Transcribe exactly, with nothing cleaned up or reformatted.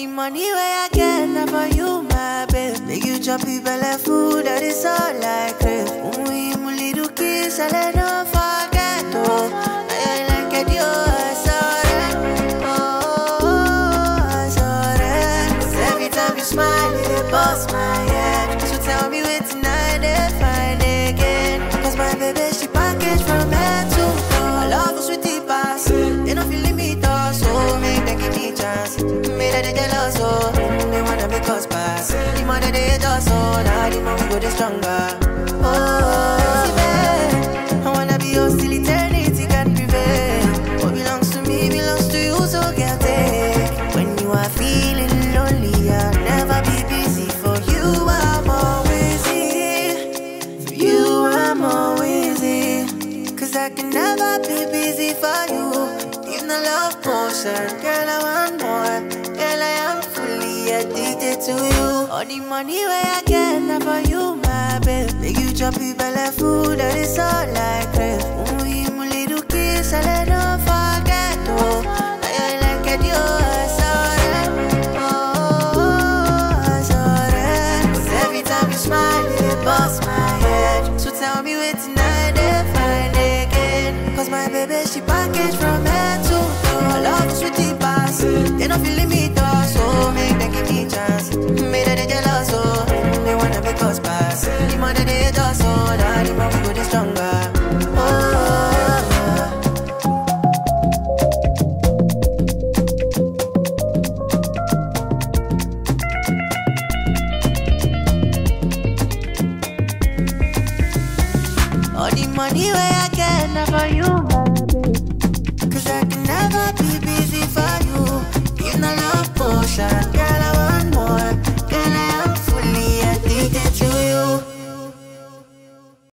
the money where I get, not for you, my babe. Make you chop people like food, that is all I crave. Ooh, my little kiss, I let no forget, oh. I like it, you, I saw that. Oh, I saw that. 'Cause every time you smile, it bust my head. So tell me where tonight, they find again. 'Cause my baby, she packaged from head to toe. I love us with the pass. They don't feel me, though, so make them give me chance. Made that they jealous, oh. They wanna make us pass. The more that they hate us, oh. Now the more we go, the stronger. Oh, baby, I wanna be yours till eternity can prevail. What belongs to me belongs to you, so get it. When you are feeling lonely, I'll never be busy. For you, I'm always here. For you, I'm always here. 'Cause I can never be busy for you. In the love potion, girl, I want more. Girl, I am fully addicted to you. All the money where I get, not for you, my babe. Make you chop people like food, that is all I crave. Ooh, my little kiss, I let no forget, oh. I like it, you, I saw that. Oh, I saw that. 'Cause every time you smile, it busts my head. So tell me where tonight they find again. 'Cause my baby, she packaged from head to toe. I love us with the pass. They don't feel me, though, so make them give me chance. Made that they jealous, oh. They wanna make us pass. The more that they hate us, oh. Now the more we go, the stronger. Oh, all the money where I get, not for you, my babe. 'Cause I can never be busy for you. In the love potion, girl.